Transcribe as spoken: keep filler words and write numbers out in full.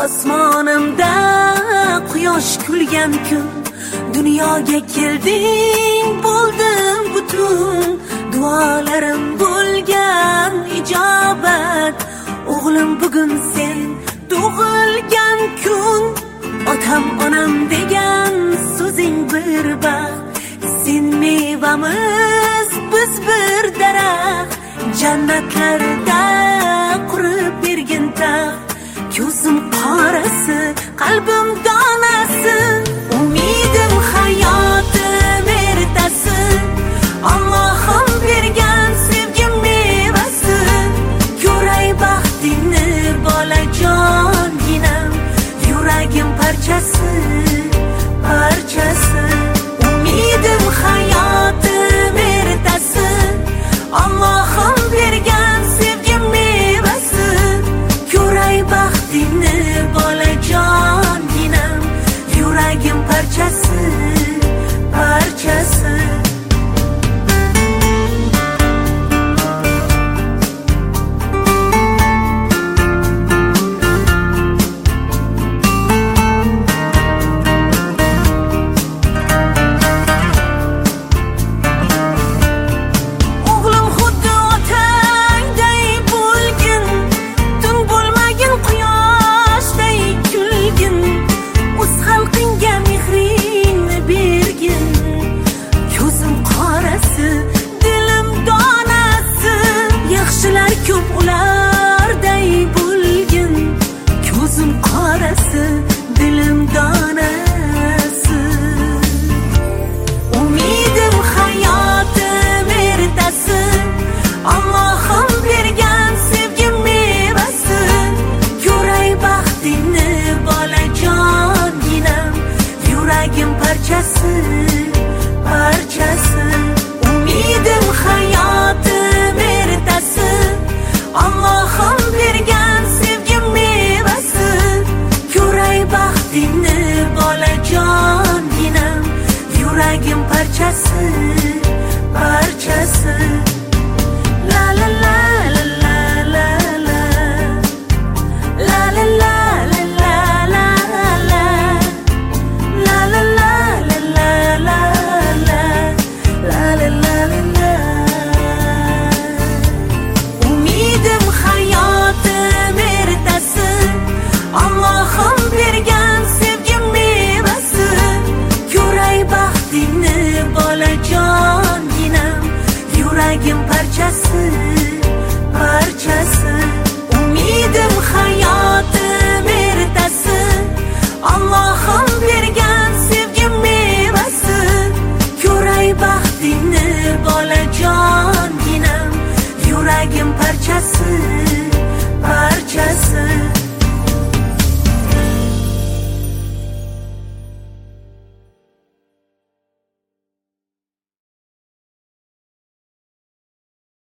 osmonimda quyosh kulgan kun, dunyoga kelding, bo'ldim butun. Duolarim bo'lgan ijobat, o'g'lim bugun sen tug'ilgan kun. Otam onam degan so'zing bir baxt, sen mevamiz, biz bir daraxt. Jannatlarda qurib bergin taxt, ko'zim qorasi, qalbim donasi. Umidim hayotim ertasi, Allohim bergan sevgi mevasi. Ko'ray baxtingni bolajonginam, yuragim parchasi, parchasi. Umidim hayotim ertasi, Allohim bergan sevgi mevasi. Ko'ray baxtingni bolajonginam, yuragim parchasi, parchasi. Dilim donasi. Umidim hayotim ertasi, Allohim bergan sevgi mevasi. Ko'ray baxtingni bolajonginam, yuragim parchasi, parchasi. Umidim hayotim ertasi, Allohim bergan sevgi mevasi. Ko'ray baxtingni bolajonginam, yuragim parchasi, parchasi. La la la la la la la, la la la la la la la, la la la la la la la, la la la la la. Umidim hayotim ertasi, Allohim bergan sevgi mevasi. Ko'ray baxtingni bolajonginam, yuragim parchasi, parchasi.